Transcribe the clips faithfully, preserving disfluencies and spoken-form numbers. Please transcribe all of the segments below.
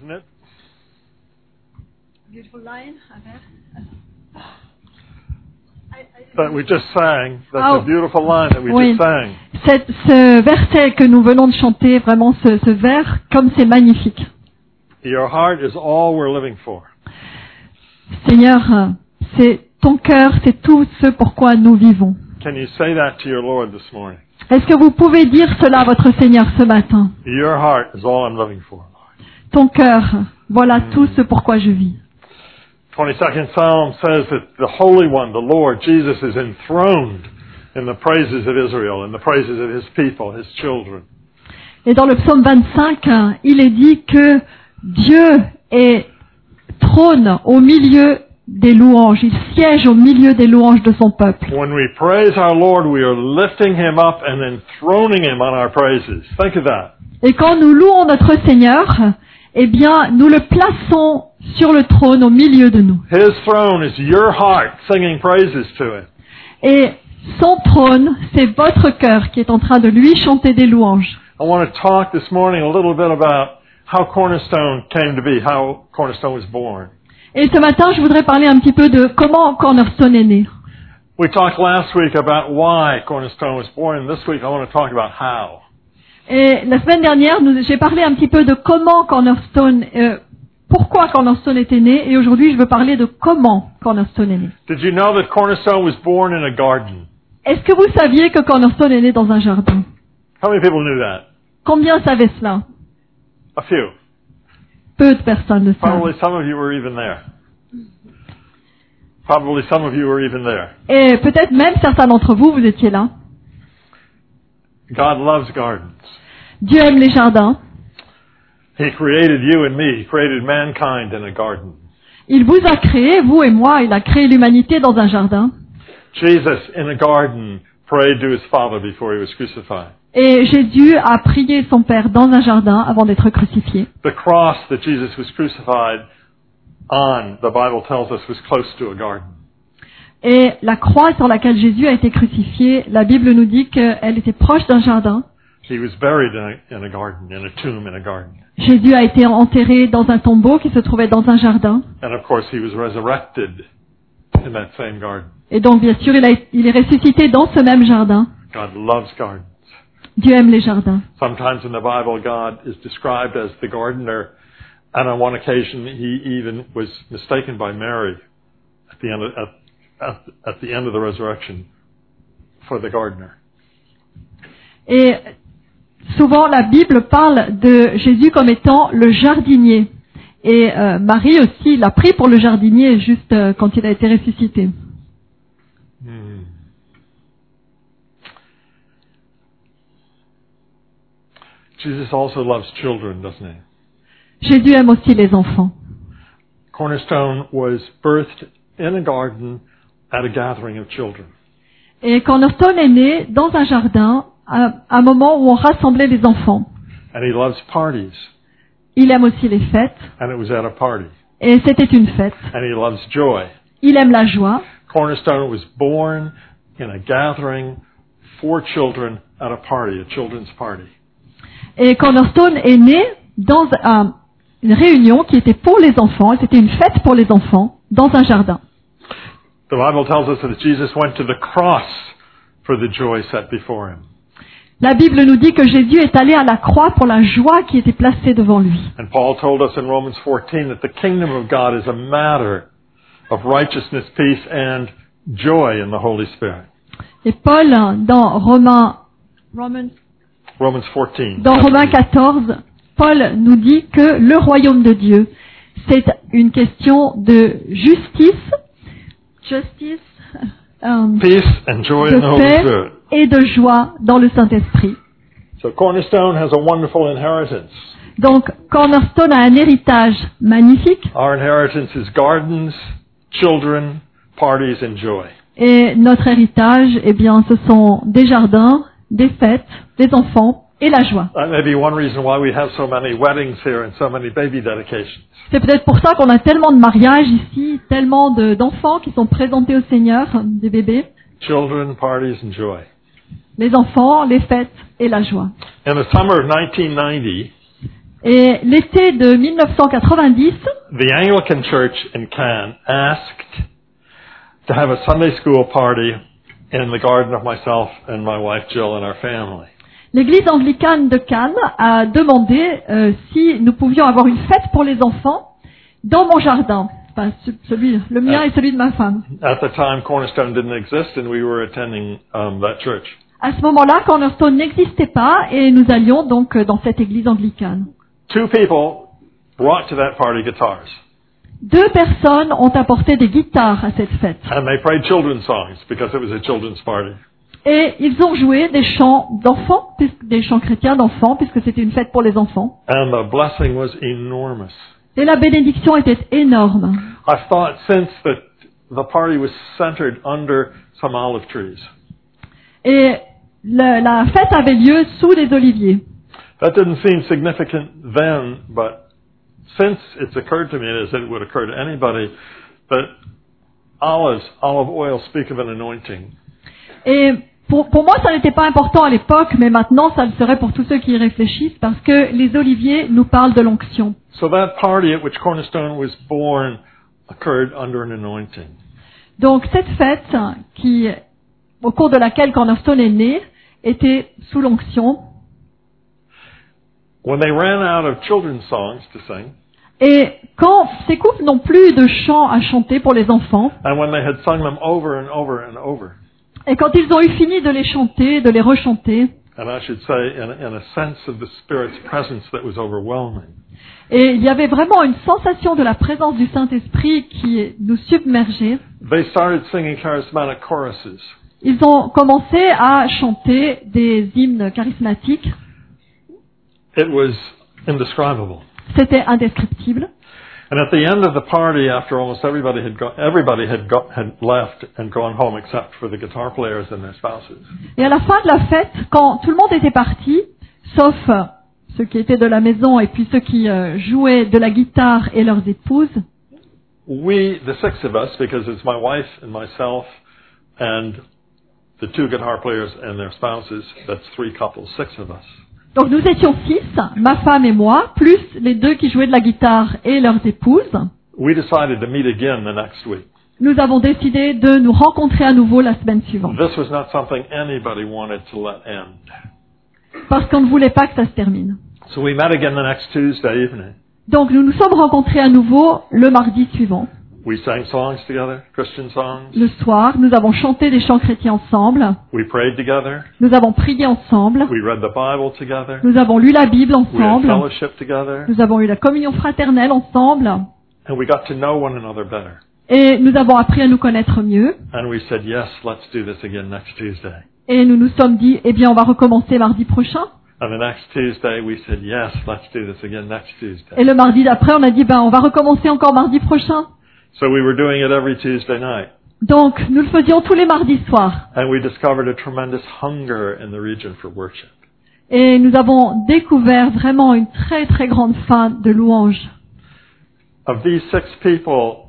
isn't it? Beautiful line, That we just sang. That's Oh. a beautiful line that we Oui. just sang. Cette, ce verset que nous venons de chanter, vraiment ce, ce vers, comme c'est magnifique. Your heart is all we're living for. Seigneur, euh, c'est ton cœur, c'est tout ce pourquoi nous vivons. Can you say that to your Lord this morning? Est-ce que vous pouvez dire cela à votre Seigneur ce matin? Your heart is all I'm living for. Ton cœur, voilà tout ce pourquoi je vis. twenty-second Psalm says that the Holy One, the Lord, Jesus, is enthroned in the praises of Israel, in the praises of His people, His children. Et dans le psaume vingt-cinq, hein, il est dit que Dieu est trône au milieu des louanges. Il siège au milieu des louanges de son peuple. When we praise our Lord, we are lifting Him up and enthroning Him on our praises. Think of that. Et quand nous louons notre Seigneur, eh bien, nous le plaçons sur le trône au milieu de nous. His throne is your heart singing praises to Him. Et son trône, c'est votre cœur qui est en train de lui chanter des louanges. I want to talk this morning a little bit about how Cornerstone came to be, how Cornerstone was born. Et ce matin, je voudrais parler un petit peu de comment Cornerstone est né. We talked last week about why Cornerstone was born, and this week I want to talk about how. Et la semaine dernière, nous, j'ai parlé un petit peu de comment Cornerstone, euh, pourquoi Cornerstone était né, et aujourd'hui, je veux parler de comment Cornerstone est né. Did you know that Cornerstone was born in a garden? Est-ce que vous saviez que Cornerstone est né dans un jardin? How many people knew that? Combien savaient cela? A few. Peu de personnes le savent. Probably some of you were even there. Probably some of you were even there. Et peut-être même certains d'entre vous, vous étiez là. God loves gardens. Dieu aime les jardins. He created you and me. He created mankind in a garden. Il vous a créé, vous et moi, il a créé l'humanité dans un jardin. Jesus, in a garden, prayed to His Father before He was crucified. Et Jésus a prié son Père dans un jardin avant d'être crucifié. The cross that Jesus was crucified on, the Bible tells us, was close to a garden. Et la croix sur laquelle Jésus a été crucifié, la Bible nous dit qu'elle était proche d'un jardin. He was buried in a, in a garden, in a tomb in a garden. Jésus a été enterré dans un tombeau qui se trouvait dans un jardin. And of course, He was resurrected in that same garden. Et donc, bien sûr, il, a, il est ressuscité dans ce même jardin. God loves gardens. Dieu aime les jardins. Sometimes in the Bible, God is described as the gardener, and on one occasion, He even was mistaken by Mary at the end of, at, at, at the end of the resurrection for the gardener. Et souvent, la Bible parle de Jésus comme étant le jardinier. Et euh, Marie aussi l'a pris pour le jardinier juste euh, quand il a été ressuscité. Hmm. Jesus also loves children, doesn't He? Jésus aime aussi les enfants. Cornerstone was birthed in a garden at a gathering of children. Et Cornerstone est né dans un jardin à un moment où on rassemblait les enfants. And He loves parties, Il aime aussi les fêtes. and it was at a party. Et c'était une fête. And He loves joy. Il aime la joie. Cornerstone was born in a gathering for children at a party, a children's party. Et Cornerstone est né dans un, une réunion qui était pour les enfants. C'était une fête pour les enfants dans un jardin. The Bible tells us that Jesus went to the cross for the joy set before Him. La Bible nous dit que Jésus est allé à la croix pour la joie qui était placée devant lui. And Paul told us in Romans fourteen that the kingdom of God is a matter of righteousness, peace, and joy in the Holy Spirit. Et Paul, dans Romains, Romans, Romans fourteen. dans Romains quatorze, Paul nous dit que le royaume de Dieu, c'est une question de justice, justice, um, Peace and joy in the de Holy paix Spirit. et de joie dans le Saint-Esprit. So Cornerstone has a wonderful inheritance. Donc, Cornerstone a un héritage magnifique Our inheritance is gardens, children, parties, and joy. et notre héritage, eh bien, ce sont des jardins, des fêtes, des enfants et la joie. That may be one reason why we have so many weddings here and so many baby dedications. C'est peut-être pour ça qu'on a tellement de mariages ici, tellement de, d'enfants qui sont présentés au Seigneur, des bébés, Children, parties, and joy. les enfants, les fêtes et la joie. In the summer of nineteen ninety, Et l'été de mille neuf cent quatre-vingt-dix, the Anglican Church in Cannes asked to have a Sunday school party in the garden of myself and my wife Jill and our family. l'église anglicane de Cannes a demandé euh, si nous pouvions avoir une fête pour les enfants dans mon jardin. Enfin, celui, le mien et celui de ma femme. At the time, Cornerstone didn't exist, and we were attending um, that church. À ce moment-là, Cornerstone n'existait pas et nous allions donc dans cette église anglicane. Two people brought to that party guitars, Deux personnes ont apporté des guitares à cette fête. and they played children's songs because it was a children's party. Et ils ont joué des chants d'enfants, puisque- des chants chrétiens d'enfants, puisque c'était une fête pour les enfants. And the blessing was enormous. Et la bénédiction était énorme. I thought since that the party was centered under some olive trees, Et le- la fête avait lieu sous les oliviers. that didn't seem significant then, but since it's occurred to me, as it would occur to anybody, that olives, olive oil, speak of an anointing. Et pour, pour moi, ça n'était pas important à l'époque, mais maintenant, ça le serait pour tous ceux qui y réfléchissent, parce que les oliviers nous parlent de l'onction. So that party at which Cornerstone was born occurred under an anointing. Donc cette fête, qui, au cours de laquelle Cornerstone est né, était sous l'onction. When they ran out of children's songs to sing, Et quand ces couples n'ont plus de chants à chanter pour les enfants, and when they had sung them over and over and over, et quand ils ont eu fini de les chanter, de les rechanter, and I should say in, in a sense of the Spirit's presence that was overwhelming, et il y avait vraiment une sensation de la présence du Saint-Esprit qui nous submergeait, they started singing charismatic choruses. ils ont commencé à chanter des hymnes charismatiques. It was indescribable. C'était indescriptible. And at the end of the party, after almost everybody had gone, everybody had, go, had left and gone home except for the guitar players and their spouses. Et à la fin de la fête, quand tout le monde était parti, sauf euh, ceux qui étaient de la maison et puis ceux qui euh, jouaient de la guitare et leurs épouses, We, the six of us, because it's my wife and myself and the two guitar players and their spouses, that's three couples, six of us. donc nous étions six, ma femme et moi, plus les deux qui jouaient de la guitare et leurs épouses. We decided to meet again the next week. Nous avons décidé de nous rencontrer à nouveau la semaine suivante, This was not something anybody wanted to let end. parce qu'on ne voulait pas que ça se termine. So we met again the next Tuesday evening. Donc nous nous sommes rencontrés à nouveau le mardi suivant. We sang songs together, Christian songs. Le soir, nous avons chanté des chants chrétiens ensemble, We prayed together. nous avons prié ensemble, We read the Bible together. nous avons lu la Bible We had ensemble, fellowship together. nous avons eu la communion fraternelle ensemble, And we got to know one another better. et nous avons appris à nous connaître mieux. And we said, yes, let's do this again next Tuesday. Et nous nous sommes dit, eh bien, on va recommencer mardi prochain. And the next Tuesday we said, yes, let's do this again next Tuesday. Et le mardi d'après, on a dit, ben, on va recommencer encore mardi prochain. So we were doing it every Tuesday night. Donc, nous le faisions tous les mardis soirs. And we discovered a tremendous hunger in the region for worship. Et nous avons découvert vraiment une très très grande faim de louange. Of these six people,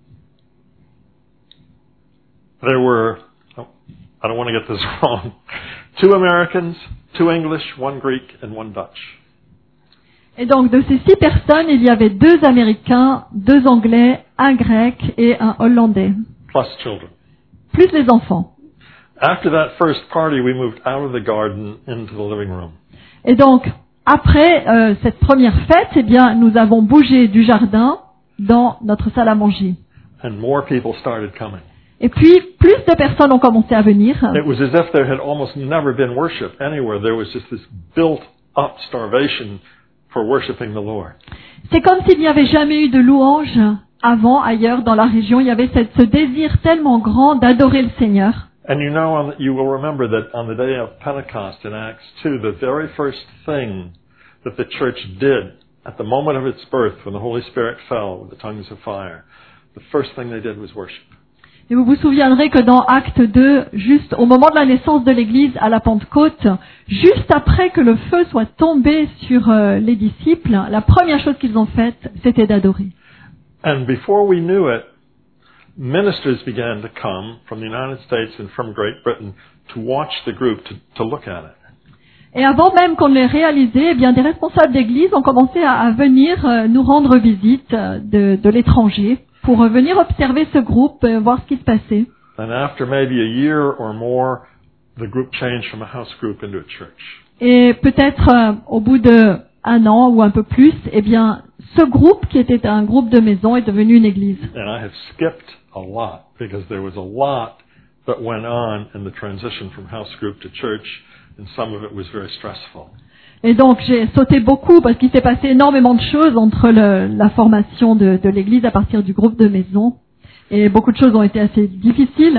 there were, oh, I don't want to get this wrong, two Americans, two English, one Greek, and one Dutch. Et donc, de ces six personnes, il y avait deux Américains, deux Anglais, un Grec et un Hollandais. Plus children. Plus les enfants. After that first party, we moved out of the garden into the living room. Et donc, après euh, cette première fête, eh bien, nous avons bougé du jardin dans notre salle à manger. And more people started coming. Et puis, plus de personnes ont commencé à venir. It was as if there had almost never been worship anywhere. There was just this built-up starvation for worshiping the Lord. C'est comme s'il n'y avait jamais eu de louange avant, ailleurs dans la région. Il y avait cette, ce désir tellement grand d'adorer le Seigneur. And you know, on the, you will remember that on the day of Pentecost in Acts two, the very first thing that the church did at the moment of its birth, when the Holy Spirit fell with the tongues of fire, the first thing they did was worship. Et vous vous souviendrez que dans Acte deux, juste au moment de la naissance de l'Église à la Pentecôte, juste après que le feu soit tombé sur euh, les disciples, la première chose qu'ils ont faite, c'était d'adorer. And before we knew it, ministers began to come from the United States and from Great Britain to watch the group, to, to look at it. Et avant même qu'on l'ait réalisé, eh bien, des responsables d'église ont commencé à, à venir euh, nous rendre visite euh, de, de l'étranger pour euh, venir observer ce groupe, euh, voir ce qui se passait. And after maybe a year or more, the group changed from a house group into a church. Et peut-être euh, au bout de un an ou un peu plus, eh bien, ce groupe qui était un groupe de maison est devenu une église. And I have skipped a lot because there was a lot that went on in the transition from house group to church, and some of it was very stressful. Et donc j'ai sauté beaucoup parce qu'il s'est passé énormément de choses entre le, la formation de, de l'église à partir du groupe de maison. Et beaucoup de choses ont été assez difficiles.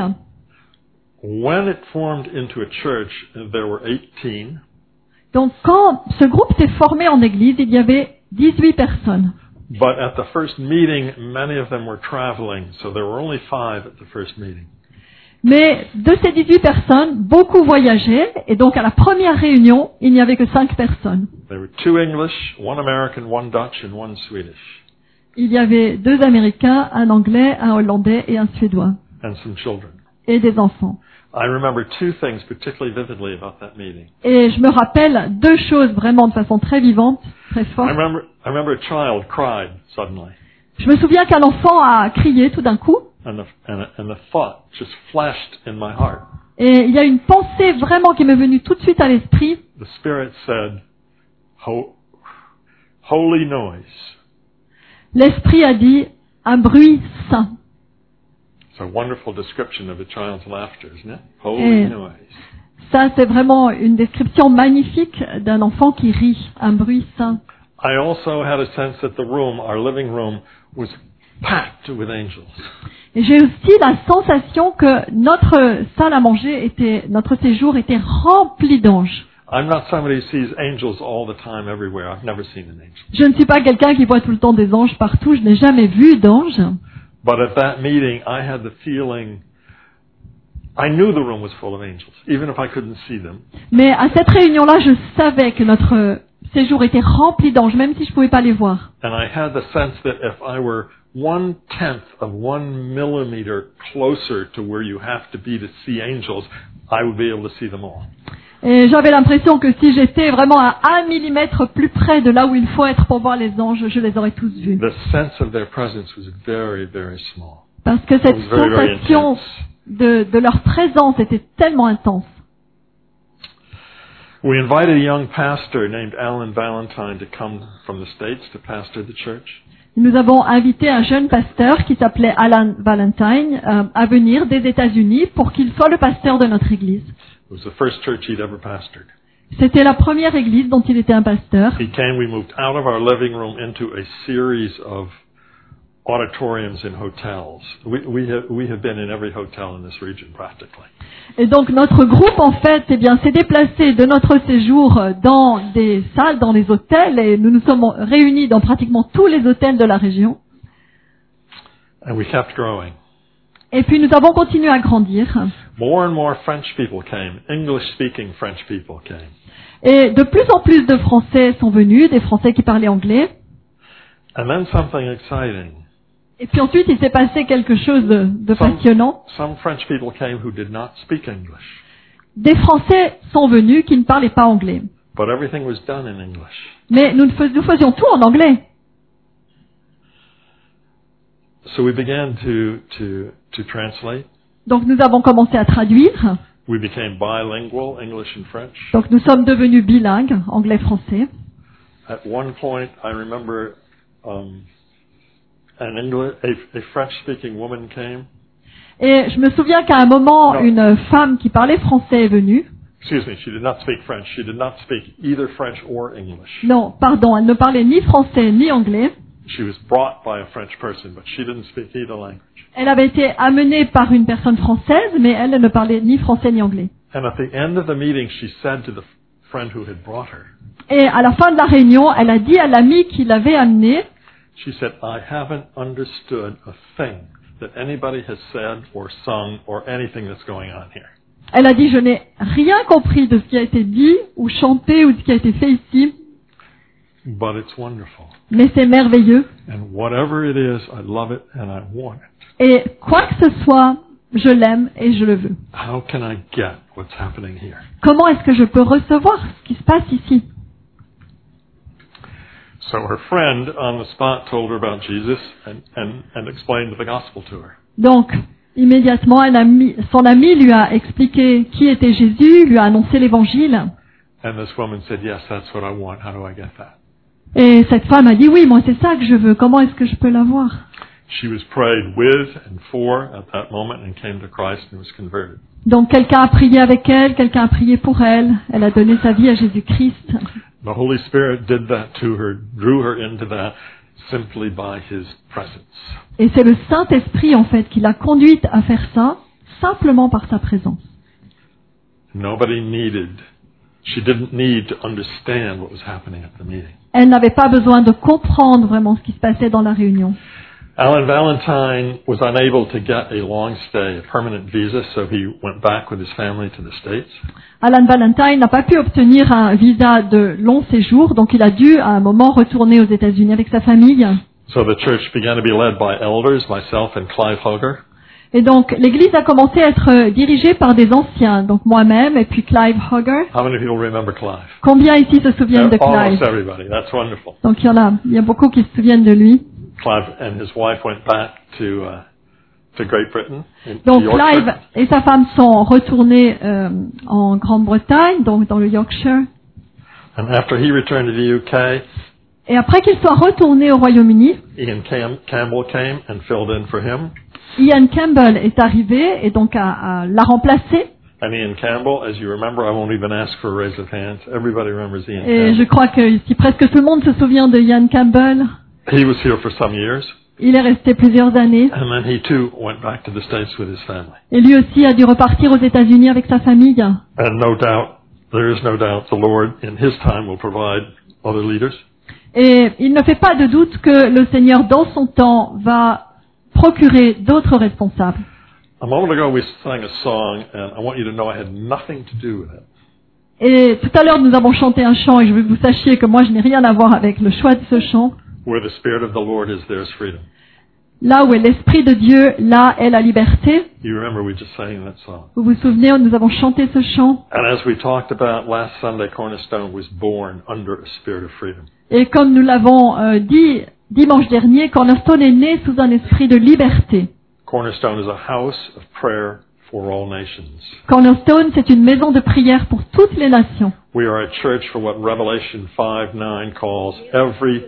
When it formed into a church, there were eighteen. Donc quand ce groupe s'est formé en église, il y avait dix-huit personnes. But at the first meeting, many of them were traveling, so there were only five at the first meeting. Mais de ces dix-huit personnes, beaucoup voyageaient, et donc à la première réunion, il n'y avait que cinq personnes. There were two English, one American, one Dutch, and one Swedish, Il y avait deux Américains, un Anglais, un Hollandais et un Suédois, and some children. et des enfants. I remember two things particularly vividly about that meeting. Et je me rappelle deux choses vraiment de façon très vivante, très I forte. remember, I remember a child cried suddenly, Je me souviens qu'un enfant a crié tout d'un coup, and the, and, a, and the thought just flashed in my heart. et il y a une pensée vraiment qui m'est venue tout de suite à l'esprit. The Spirit said, Ho- holy noise. L'esprit a dit un bruit saint. It's a wonderful description of a child's laughter, isn't it? Holy Eh. noise. Ça, c'est vraiment une description magnifique d'un enfant qui rit, un bruit saint. I also had a sense that the room, our living room, was packed with angels. Et j'ai aussi la sensation que notre salle à manger était, notre séjour était rempli d'anges. I'm not somebody who sees angels all the time everywhere. I've never seen an angel. Je ne suis pas quelqu'un qui voit tout le temps des anges partout, je n'ai jamais vu d'anges. But at that meeting, I had the feeling, I knew the room was full of angels, even if I couldn't see them. Mais à cette réunion-là, je savais que notre séjour était rempli d'anges, même si je ne pouvais pas les voir. And I had the sense that if I were one tenth of one millimeter closer to where you have to be to see angels, I would be able to see them all. Et j'avais l'impression que si j'étais vraiment à un millimètre plus près de là où il faut être pour voir les anges, je les aurais tous vus. The sense of their presence was very, very small. Parce que It cette was very, very sensation intense. de, de leur présence était tellement intense. We invited a young pastor named Alan Valentine to come from the States to pastor the church. Nous avons invité un jeune pasteur qui s'appelait Alan Valentine euh, à venir des États-Unis pour qu'il soit le pasteur de notre église. It was the first church he'd ever pastored. C'était la première église dont il était un pasteur. He came, we moved out of our living room into a series of auditoriums in hotels. We, we, have, we have been in every hotel in this region practically. Et donc notre groupe en fait, eh bien, s'est déplacé de notre séjour dans des salles, dans des hôtels, et nous nous sommes réunis dans pratiquement tous les hôtels de la région. And we kept growing. Et puis nous avons continué à grandir. More and more French people came. English-speaking French people came. Et de plus en plus de Français sont venus, des Français qui parlaient anglais. And then something exciting. Et puis ensuite, il s'est passé quelque chose de, de Some, passionnant. some French people came who did not speak English, Des Français sont venus qui ne parlaient pas anglais. but everything was done in English. Mais nous, ne fais- nous faisions tout en anglais. So we began to, to, to translate. Donc nous avons commencé à traduire. We became bilingual, English and French. Donc nous sommes devenus bilingues, anglais-français. At one point, I remember um, an English, a, a French-speaking woman came. Et je me souviens qu'à un moment, Non. une femme qui parlait français est venue. Excuse me, she did not speak French. She did not speak either French or English. Non, pardon, elle ne parlait ni français ni anglais. She was brought by a French person, but she didn't speak either language. Elle avait été amenée par une personne française, mais elle ne parlait ni français ni anglais. And at the end of the meeting, she said to the friend who had brought her, Et à la fin de la réunion, elle a dit à l'ami qui l'avait amenée, she said, I haven't understood a thing that anybody has said or sung or anything that's going on here. elle a dit, je n'ai rien compris de ce qui a été dit ou chanté ou de ce qui a été fait ici, But it's wonderful. mais c'est merveilleux. And whatever it is, I love it and I want it. Et quoi que ce soit, je l'aime et je le veux. How can I get what's happening here? Comment est-ce que je peux recevoir ce qui se passe ici? So her friend on the spot told her about Jesus and, and, and explained the gospel to her. Donc, immédiatement, elle a mis, son ami lui a expliqué qui était Jésus, lui a annoncé l'évangile. And this woman said, yes, that's what I want. How do I get that? Et cette femme a dit, oui, moi c'est ça que je veux. Comment est-ce que je peux l'avoir? She was prayed with and for at that moment and came to Christ and was converted. Donc, quelqu'un a prié avec elle, quelqu'un a prié pour elle. Elle a donné sa vie à Jésus-Christ. The Holy Spirit did that to her, drew her into that simply by His presence. Et c'est le Saint-Esprit, en fait, qui l'a conduite à faire ça, simplement par sa présence. Nobody needed, she didn't need to understand what was happening at the meeting. Elle n'avait pas besoin de comprendre vraiment ce qui se passait dans la réunion. Alan Valentine was unable to get a long stay, a permanent visa, so he went back with his family to the States. Alan Valentine n'a pas pu obtenir un visa de long séjour, donc il a dû à un moment retourner aux États-Unis avec sa famille. So the church began to be led by elders, myself and Clive Hugger. Et donc l'église a commencé à être dirigée par des anciens, donc moi-même et puis Clive Hugger. How many people remember Clive? Combien ici se souviennent de Almost Clive? everybody. That's wonderful. Donc il y en a, il y a beaucoup qui se souviennent de lui. Clive and his wife went back to uh, to Great Britain. In, Donc to Yorkshire. Clive et sa femme sont retournés euh, en Grande-Bretagne, donc dans le Yorkshire. And after he returned to the U K, Et après qu'ils soient retournés au Royaume-Uni, Ian Cam- Campbell came and filled in for him. Ian Campbell est arrivé et donc a, a l'a remplacé. And Ian Campbell, as you remember, I won't even ask for a raise of hands. Everybody remembers Ian Et je Campbell. crois que ici presque tout le monde se souvient de Ian Campbell. He was here for some years, Il est resté plusieurs années. and then he too went back to the States with his family. Et lui aussi a dû repartir aux États-Unis avec sa famille. And no doubt, there is no doubt, the Lord in His time will provide other leaders. Et il ne fait pas de doute que le Seigneur, dans son temps, va procurer d'autres responsables. A moment ago, we sang a song, and I want you to know I had nothing to do with it. Et tout à l'heure, nous avons chanté un chant, et je veux que vous sachiez que moi, je n'ai rien à voir avec le choix de ce chant. Where the Spirit of the Lord is, there's freedom. Là où est l'Esprit de Dieu, là est la liberté. You remember we just sang that song. Vous vous souvenez, nous avons chanté ce chant. And as we talked about last Sunday, Cornerstone was born under a spirit of freedom. Et comme nous l'avons euh, dit dimanche dernier, Cornerstone est né sous un esprit de liberté. Cornerstone is a house of prayer for all nations. Cornerstone, c'est une maison de prière pour toutes les nations. We are a church for what Revelation five nine calls every,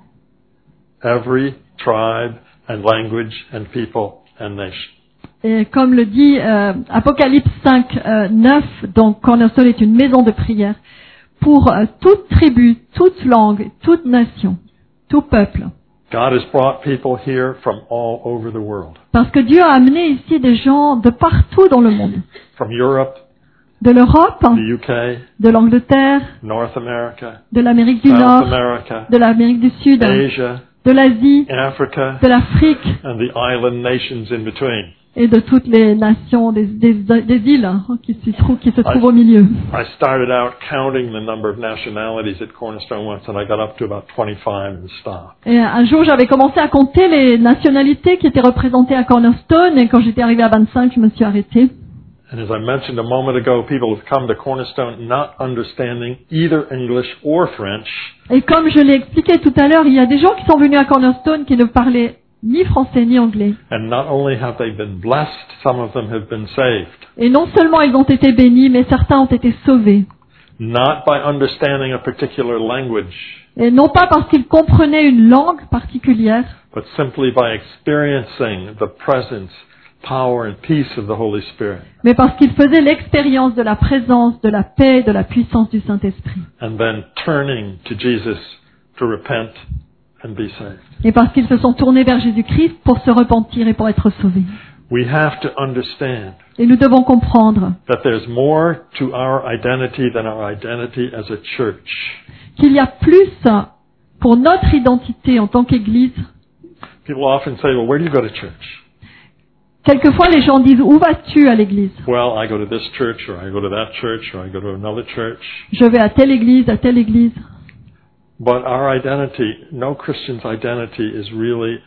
every tribe and language and people and nation. Et comme le dit euh, Apocalypse cinq neuf, donc Cornerstone est une maison de prière pour euh, toute tribu, toute langue, toute nation, tout peuple. God has brought people here from all over the world. Parce que Dieu a amené ici des gens de partout dans le monde. From Europe, De l'Europe, the U K, de l'Angleterre, North America, de l'Amérique du South Nord, America, de l'Amérique du Sud, Asia, de l'Asie, Africa, de l'Afrique and the island nations in between. et de toutes les nations des, des, des îles hein, qui, s'y trouvent, qui se trouvent au milieu. I started out counting the number of nationalities at Cornerstone once, and I got up to about twenty-five and stopped. Et un jour, j'avais commencé à compter les nationalités qui étaient représentées à Cornerstone, et quand j'étais arrivé à vingt-cinq, je me suis arrêtée. And as I mentioned a moment ago, people have come to Cornerstone not understanding either English or French, Et comme je l'ai expliqué tout à l'heure, il y a des gens qui sont venus à Cornerstone qui ne parlaient ni français ni anglais. and not only have they been blessed, some of them have been saved, Et non seulement ils ont été bénis, mais certains ont été sauvés. not by understanding a particular language, Et non pas parce qu'ils comprenaient une langue particulière, but simply by experiencing the presence, power, and peace of the Holy Spirit, mais parce qu'ils faisaient l'expérience de la présence, de la paix, de la puissance du Saint-Esprit. and then turning to Jesus to repent and be saved. Et parce qu'ils se sont tournés vers Jésus-Christ pour se repentir et pour être sauvés. We have to understand Et nous devons comprendre that there's more to our identity than our identity as a church. qu'il y a plus pour notre identité en tant qu'Église. People often say, well, where do you go to church? Quelquefois, les gens disent, où vas-tu à l'église? Well, I go to this church, or I go to that church, or I go to another church. Je vais à telle église, à telle église. But our identity, no Christian's identity is really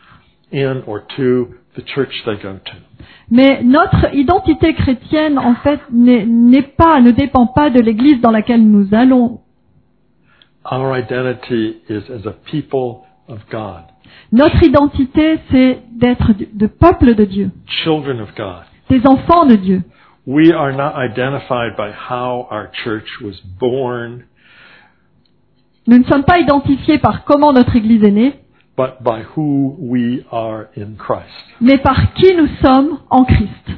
in or to the church they go to. Mais notre identité chrétienne, en fait, n'est, n'est pas, ne dépend pas de l'église dans laquelle nous allons. Our identity is as a people of God, Notre identité, c'est d'être du- de peuple de Dieu, children of God. des enfants de Dieu. We are not identified by how our church was born, Nous ne sommes pas identifiés par comment notre église est née, but by who we are in Christ. mais par qui nous sommes en Christ.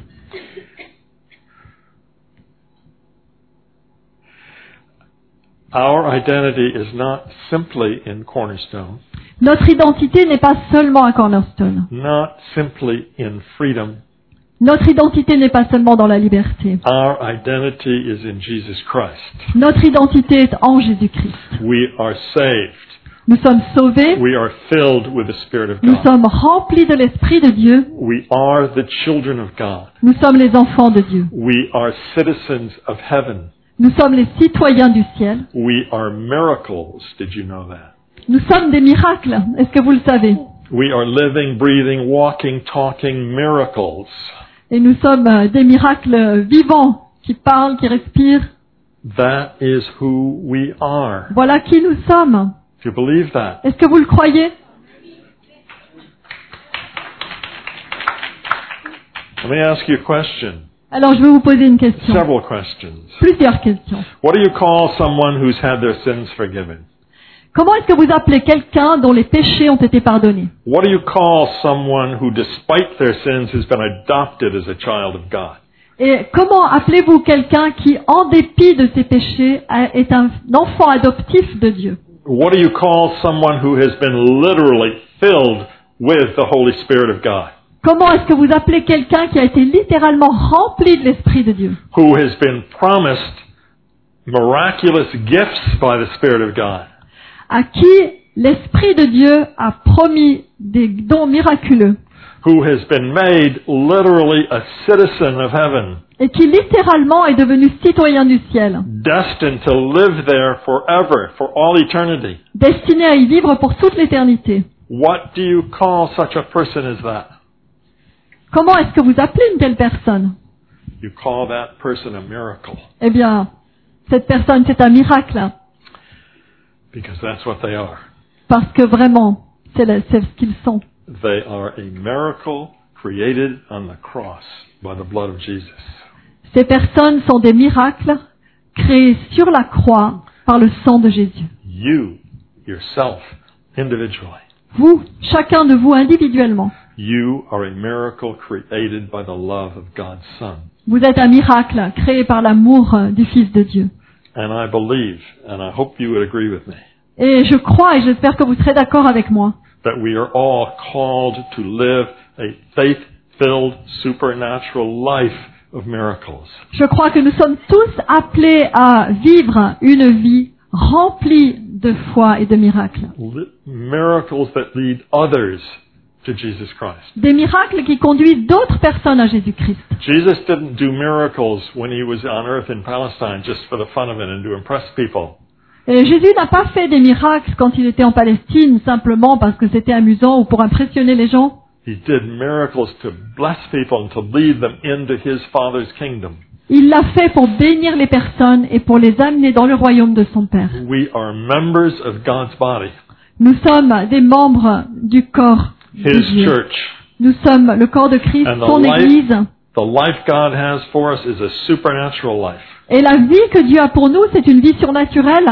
Our identity is not simply in Cornerstone, Notre identité n'est pas seulement à Cornerstone. not simply in freedom. Notre identité n'est pas seulement dans la liberté. Our identity is in Jesus Christ. Notre identité est en Jésus-Christ. We are saved. Nous sommes sauvés, We are filled with the Spirit of nous God. sommes remplis de l'Esprit de Dieu, We are the children of God. nous sommes les enfants de Dieu. We are citizens of heaven. Nous sommes les citoyens du ciel. We are miracles. Did you know that? Nous sommes des miracles. Est-ce que vous le savez? We are living, breathing, walking, talking miracles. Et nous sommes euh, des miracles vivants qui parlent, qui respirent. That is who we are. Voilà qui nous sommes. Do you believe that? Est-ce que vous le croyez? Let me ask you a question. Alors je vais vous poser une question. Several questions. Plusieurs questions. What do you call someone who's had their sins forgiven? Comment est-ce que vous appelez quelqu'un dont les péchés ont été pardonnés? What do you call someone who, despite their sins, has been adopted as a child of God? Et comment appelez-vous quelqu'un qui, en dépit de ses péchés, a- est un enfant adoptif de Dieu? What do you call someone who has been literally filled with the Holy Spirit of God? Comment est-ce que vous appelez quelqu'un qui a été littéralement rempli de l'Esprit de Dieu? Who has been promised miraculous gifts by the Spirit of God? À qui l'Esprit de Dieu a promis des dons miraculeux Who has been made literally a citizen of heaven, et qui littéralement est devenu citoyen du ciel, destined to live there forever, for all eternity? destiné à y vivre pour toute l'éternité? What do you call such a person as that? Comment est-ce que vous appelez une telle personne? You call that person a miracle, Eh bien, cette personne, c'est un miracle, because that's what they are. parce que vraiment, c'est le- c'est ce qu'ils sont. They are a miracle created on the cross by the blood of Jesus. Ces personnes sont des miracles créés sur la croix par le sang de Jésus. You, yourself, individually, Vous, chacun de vous individuellement, you are a miracle created by the love of God's Son. vous êtes un miracle créé par l'amour euh, du Fils de Dieu. And I believe, and I hope you would agree with me, Et je crois et j'espère que vous serez d'accord avec moi that we are all called to live a faith-filled, supernatural life of miracles. Je crois que nous sommes tous appelés à vivre une vie remplie de foi et de miracles. Li- miracles that lead others to Jesus Christ. Des miracles qui conduisent d'autres personnes à Jésus-Christ. Jesus didn't do miracles when he was on earth in Palestine just for the fun of it and to impress people. Et Jésus n'a pas fait des miracles quand il était en Palestine simplement parce que c'était amusant ou pour impressionner les gens. He did miracles to bless people and to lead them into his Father's kingdom. Il l'a fait pour bénir les personnes et pour les amener dans le royaume de son Père. We are members of God's body, Nous sommes des membres du corps de his Dieu. church. Nous sommes le corps de Christ, And the son life- Église. The life God has for us is a supernatural life, Et la vie que Dieu a pour nous, c'est une vie surnaturelle.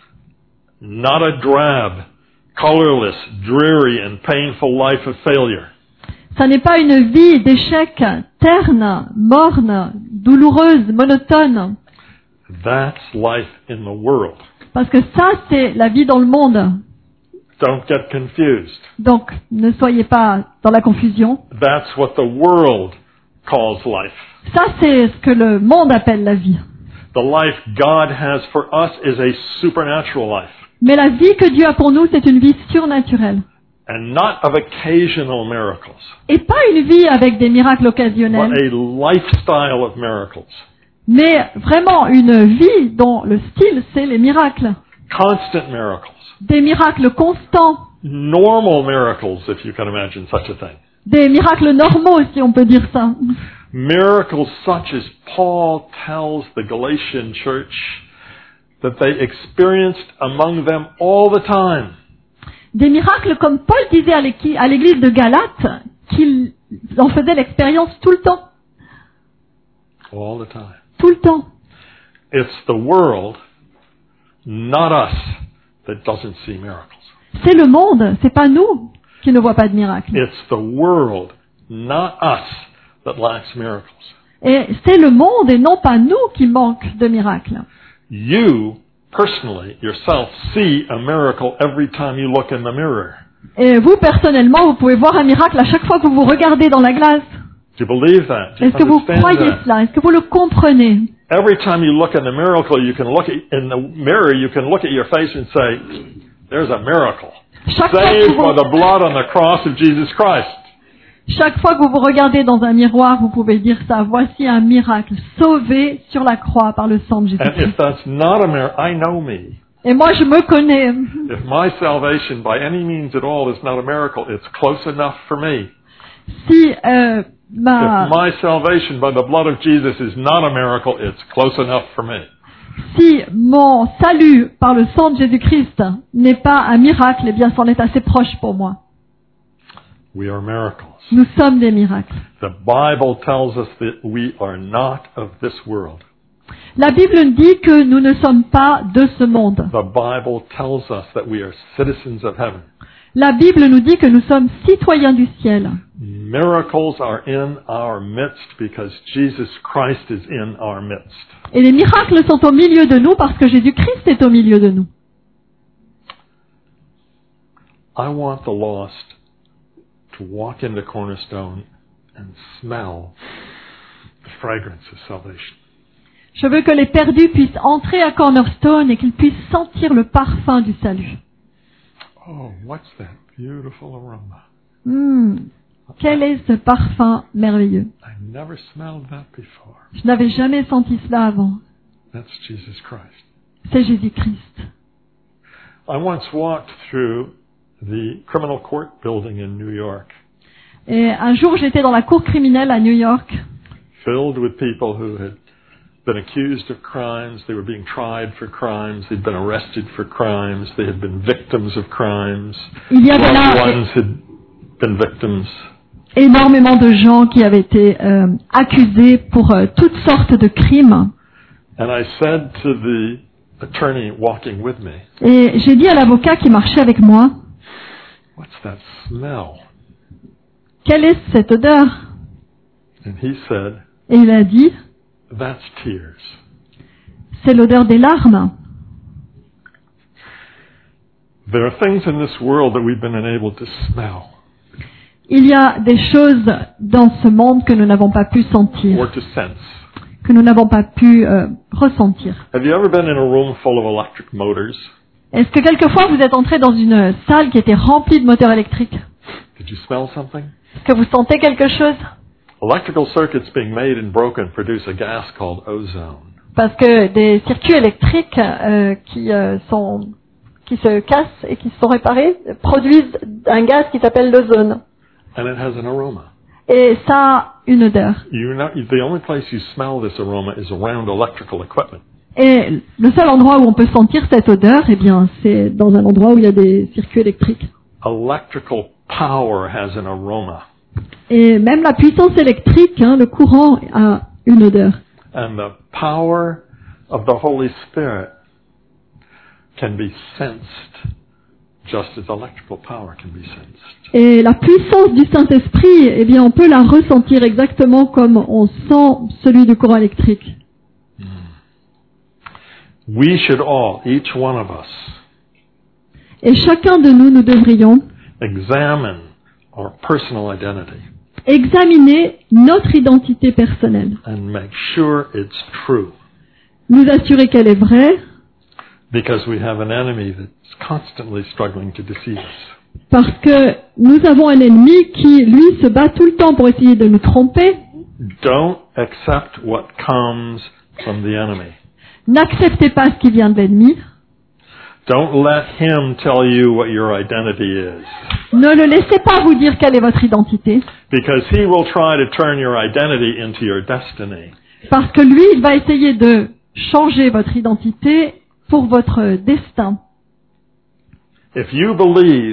not a drab, colorless, dreary, and painful life of failure. Ça n'est pas une vie d'échec, terne, morne, douloureuse, monotone. That's life in the world. Parce que ça, c'est la vie dans le monde. Don't get confused. Donc, ne soyez pas dans la confusion. That's what the world calls life. Ça, c'est ce que le monde appelle la vie. The life God has for us is a supernatural life, Mais la vie que Dieu a pour nous, c'est une vie surnaturelle. and not of occasional miracles, Et pas une vie avec des miracles but occasionnels, a lifestyle of miracles. mais vraiment une vie dont le style, c'est les miracles. Constant miracles. Des miracles constants. normal miracles, if you can imagine such a thing. Des miracles normaux, si on peut dire ça. Miracles such as Paul tells the Galatian church that they experienced among them all the time. Des miracles comme Paul disait à l'équi- à l'église de Galate qu'il en faisait l'expérience tout le temps. All the time. Tout le temps. It's the world, not us, that doesn't see miracles. C'est le monde, c'est pas nous qui ne voient pas de miracles. It's the world, not us, that lacks miracles. Et c'est le monde et non pas nous qui manquent de miracles. You, personally, yourself, see a miracle every time you look in the mirror. Et vous, personnellement, vous pouvez voir un miracle à chaque fois que vous vous regardez dans la glace. Do you believe that? Do you Est-ce que vous understand croyez that? cela? Est-ce que vous le comprenez? Every time you look in the miracle, you can look at, in the mirror, you can look at your face and say, there's a miracle. Chaque fois, que Saved by vous, the blood on the cross of Jesus Christ. chaque fois que vous vous regardez dans un miroir, vous pouvez dire ça. Voici un miracle, sauvé sur la croix par le sang de And Jésus-Christ. if that's not a miracle, I know me. Et moi, je me connais. If my salvation by any means at all is not a miracle, it's close enough for me. Si euh, ma, If my salvation by the blood of Jesus is not a miracle, it's close enough for me. si mon salut par le sang de Jésus-Christ n'est pas un miracle, eh bien, c'en est assez proche pour moi. We are miracles. Nous sommes des miracles. The Bible tells us that we are not of this world. La Bible dit que nous ne sommes pas de ce monde. The Bible tells us that we are citizens of heaven. La Bible nous dit que nous sommes citoyens du ciel. Miracles are in our midst because Jesus Christ is in our midst. Et les miracles sont au milieu de nous parce que Jésus-Christ est au milieu de nous. I want the lost to walk into Cornerstone and smell the fragrance of salvation. Je veux que les perdus puissent entrer à Cornerstone et qu'ils puissent sentir le parfum du salut. Oh, what's that beautiful aroma? Hmm, quel est ce parfum merveilleux? I never smelled that before. Je n'avais jamais senti cela avant. That's Jesus Christ. C'est Jésus-Christ. I once walked through the criminal court building in New York, Et un jour, j'étais dans la cour criminelle à New York, filled with people who had been accused of crimes. They were being tried for crimes. They'd been arrested for crimes. They had been victims of crimes. Il y avait Loved là ones had been victims. énormément de gens qui avaient été euh, accusés pour euh, toutes sortes de crimes. And I said to the attorney walking with me, Et j'ai dit à l'avocat qui marchait avec moi, what's that smell? quelle est cette odeur? And he said, Et il a dit, that's tears. c'est l'odeur des larmes. There are things in this world that we've been unable to smell Il y a des choses dans ce monde que nous n'avons pas pu sentir, or to sense. que nous n'avons pas pu euh, ressentir. Have you ever been in a room full of electric motors? Est-ce que quelquefois vous êtes entré dans une salle qui était remplie de moteurs électriques? Did you smell something? Est-ce que vous sentez quelque chose? Electrical circuits being made and broken produce a gas called ozone. Parce que des circuits électriques euh, qui euh, sont qui se cassent et qui sont réparés produisent un gaz qui s'appelle l'ozone. And it has an aroma. Et ça a une odeur. You're not, the only place you smell this aroma is around electrical equipment. Et le seul endroit où on peut sentir cette odeur, eh bien, c'est dans un endroit où il y a des circuits électriques. Electrical power has an aroma. Et même la puissance électrique, hein, le courant a une odeur. And the power of the Holy Spirit can be sensed just as electrical power can be sensed. Et la puissance du Saint-Esprit, eh bien, on peut la ressentir exactement comme on sent celui du courant électrique. We should all, each one of us, Et chacun de nous, nous devrions examine our personal identity examiner notre identité personnelle, and make sure it's true, nous assurer qu'elle est vraie, because we have an enemy that's constantly struggling to deceive us. parce que nous avons un ennemi qui, lui, se bat tout le temps pour essayer de nous tromper. Don't accept what comes from the enemy. N'acceptez pas ce qui vient de l'ennemi. Don't let him tell you what your identity is. Ne le laissez pas vous dire quelle est votre identité, Because he will try to turn your identity into your destiny. parce que lui, il va essayer de changer votre identité pour votre destin. If you believe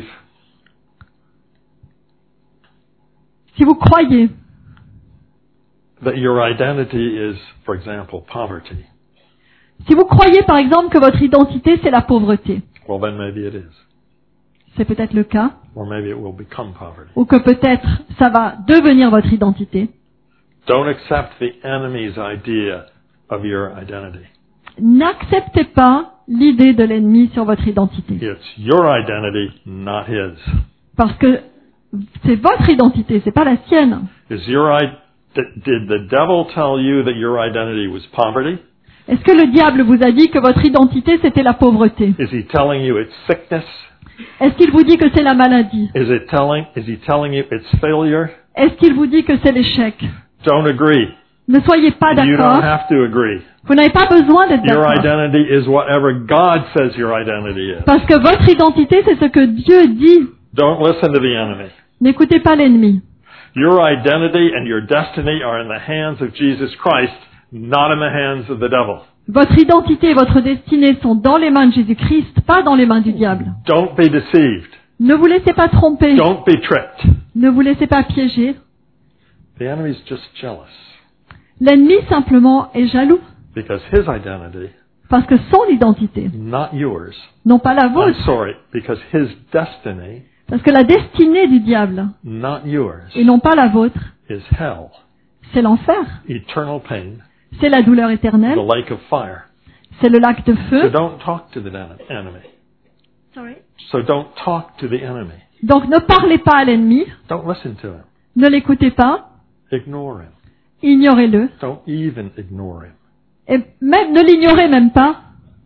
Si vous croyez that your identity is, for example, poverty, Si vous croyez par exemple que votre identité c'est la pauvreté, well then maybe it is. c'est peut-être le cas, Or maybe it will become poverty. ou que peut-être ça va devenir votre identité. Don't accept the enemy's idea of your identity. N'acceptez pas l'idée de l'ennemi sur votre identité, It's your identity, not his. parce que c'est votre identité, c'est pas la sienne. Is your i- did did the devil tell you that your identity was poverty? Est-ce que le diable vous a dit que votre identité c'était la pauvreté? Is he telling you it's sickness? Est-ce qu'il vous dit que c'est la maladie? Is it telling is he telling you it's failure? Est-ce qu'il vous dit que c'est l'échec? Don't agree. Ne soyez pas You don't d'accord. have to agree. Vous n'avez pas besoin d'être Your d'accord. identity is whatever God says your identity is. Parce que votre identité, c'est ce que Dieu dit. Don't listen to the enemy. N'écoutez pas l'ennemi. Your identity and your destiny are in the hands of Jesus Christ, not in the hands of the devil. Votre identité et votre destinée sont dans les mains de Jésus-Christ, pas dans les mains du diable. Don't be deceived. Ne vous laissez pas tromper. Don't be tricked. Ne vous laissez pas piéger. The enemy's just jealous L'ennemi simplement est jaloux. because his identity, Parce que son identité, not yours. non pas la I'm vôtre, sorry, because his destiny, parce que la destinée du diable, not yours, et non pas la vôtre, is hell, c'est l'enfer, eternal pain, c'est la douleur the éternelle, lake of fire. c'est le lac de So feu. don't talk to the en- enemy. So don't talk to the enemy. Donc ne parlez pas à l'ennemi, Don't listen to him. ne l'écoutez pas, Ignore him. ignorez-le, Don't even ignore him. et même ne l'ignorez même pas.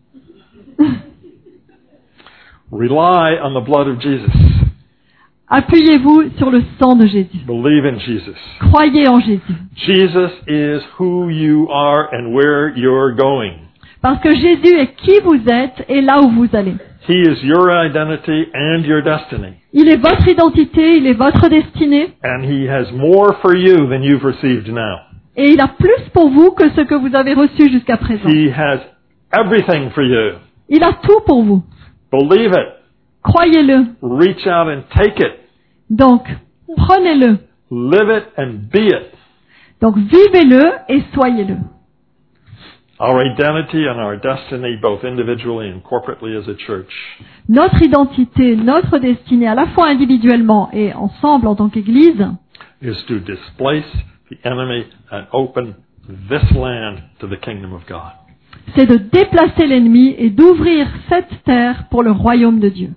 Rely on the blood of Jesus. Appuyez-vous sur le sang de Jésus. Believe in Jesus. Croyez en Jésus. Jesus is who you are and where you're going. Parce que Jésus est qui vous êtes et là où vous allez. He is your identity and your destiny. Il est votre identité, il est votre destinée, And he has more for you than you've received now. et il a plus pour vous que ce que vous avez reçu jusqu'à présent. He has everything for you. Il a tout pour vous. Believe it. Croyez-le. Reach out and take it. Donc, prenez-le. Live it and be it. Donc, vivez-le et soyez-le. Our identity and our destiny, both individually and corporately as a church, Notre identité, notre destinée, à la fois individuellement et ensemble en tant qu'Église, is to displace the enemy and open this land to the kingdom of God. c'est de déplacer l'ennemi et d'ouvrir cette terre pour le royaume de Dieu.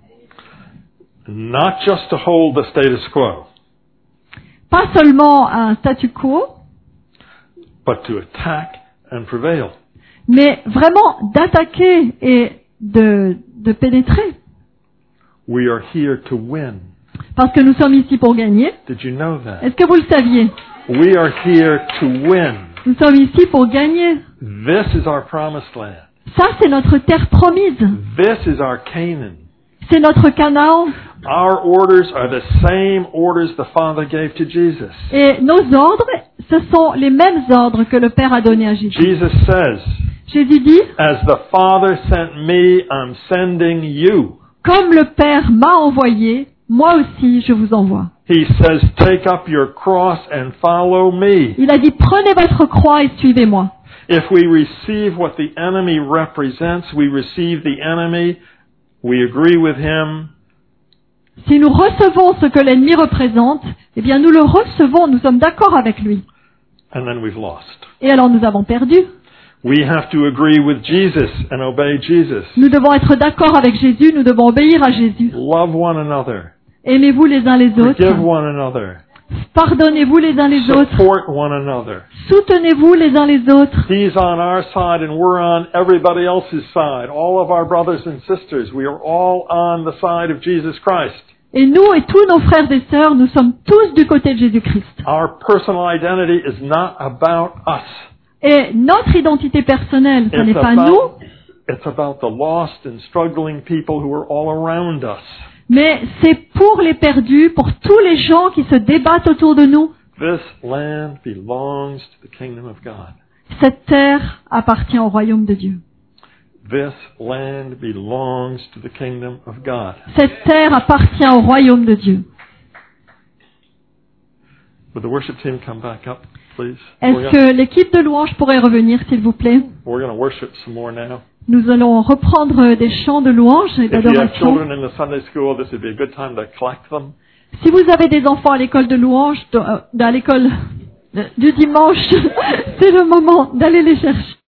Not just to hold the status quo, Pas seulement un statu quo, but to attack and prevail. mais vraiment d'attaquer et de, de pénétrer. We are here to win. Parce que nous sommes ici pour gagner. Did you know that? Est-ce que vous le saviez? We are here to win. Nous sommes ici pour gagner. This is our promised land. Ça, c'est notre terre promise. This is our Canaan. C'est notre Canaan. Our orders are the same orders the Father gave to Jesus. Et nos ordres, ce sont les mêmes ordres que le Père a donnés à Jésus. Jesus says, Jésus dit, as the Father sent me, I'm sending you. comme le Père m'a envoyé, moi aussi je vous envoie. He says, take up your cross and follow me. Il a dit, prenez votre croix et suivez-moi. If we receive what the enemy represents, we receive the enemy, we agree with him, Si nous recevons ce que l'ennemi représente, eh bien nous le recevons, nous sommes d'accord avec lui. and then we've lost. Et alors nous avons perdu. We have to agree with Jesus and obey Jesus. Nous devons être d'accord avec Jésus, nous devons obéir à Jésus. Love one another. Aimez-vous les uns les Forgive autres. one another. Pardonnez-vous les uns les autres. Support one another. Soutenez-vous les uns les autres. He's on our side and we're on everybody else's side. All of our brothers and sisters, we are all on the side of Jesus Christ. Et nous et tous nos frères et sœurs, nous sommes tous du côté de Jésus-Christ. Our personal identity is not about us. Et notre identité personnelle, ce It's n'est pas about- nous, it's about the lost and struggling people who are all around us. Mais c'est pour les perdus, pour tous les gens qui se débattent autour de nous. This land belongs to the kingdom of God. Cette terre appartient au royaume de Dieu. This land belongs to the kingdom of God. Cette terre appartient au royaume de Dieu. Would the worship team come back up, please? Est-ce que l'équipe de louange pourrait revenir, s'il vous plaît? We're going to worship some more now. Nous allons reprendre des chants de louange et If you have d'adoration. children in the Sunday school, this would be a good time to collect them. Si vous avez des enfants à l'école de louange, de- euh, à l'école de- du dimanche, c'est le moment d'aller les chercher.